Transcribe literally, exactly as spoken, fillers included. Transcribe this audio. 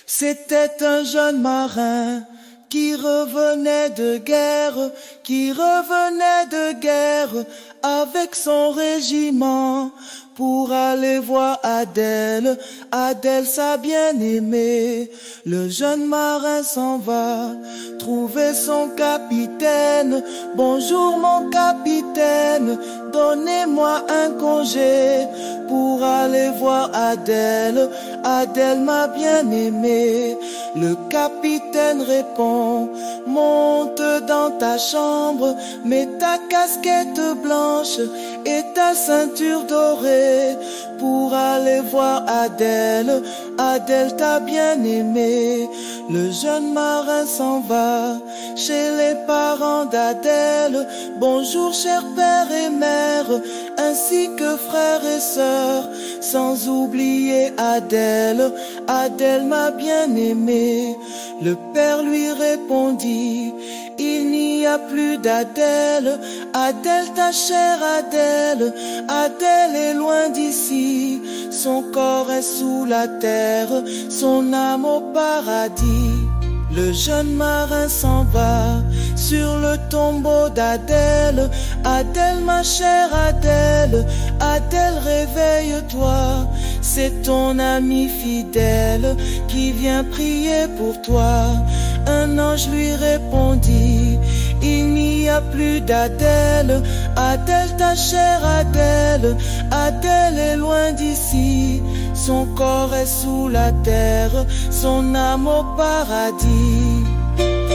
C'était un jeune marin qui revenait de guerre, qui revenait de guerre avec son régiment pour aller voir Adèle, Adèle sa bien-aimée. Le jeune marin s'en va trouver son capitaine. Bonjour mon capitaine, donnez-moi un congé pour aller voir Adèle, Adèle ma bien-aimée. Le capitaine répond, monte dans ta chambre, mets ta casquette blanche et ta ceinture dorée pour aller voir Adèle, Adèle ta bien-aimée. Le jeune marin s'en va chez les parents d'Adèle. Bonjour cher père et mère, ainsi que frères et sœurs, sans oublier Adèle, Adèle ma bien-aimée. Le père lui répondit, il n'y a plus d'Adèle, Adèle ta chère Adèle, Adèle est loin d'ici, son corps est sous la terre, son âme au paradis. Le jeune marin s'en va sur le tombeau d'Adèle. Adèle ma chère Adèle, Adèle réveille-toi, c'est ton ami fidèle qui vient prier pour toi. Un ange lui répondit, il n'y a plus d'Adèle, Adèle ta chère Adèle, Adèle est loin d'ici, son corps est sous la terre, son âme au paradis.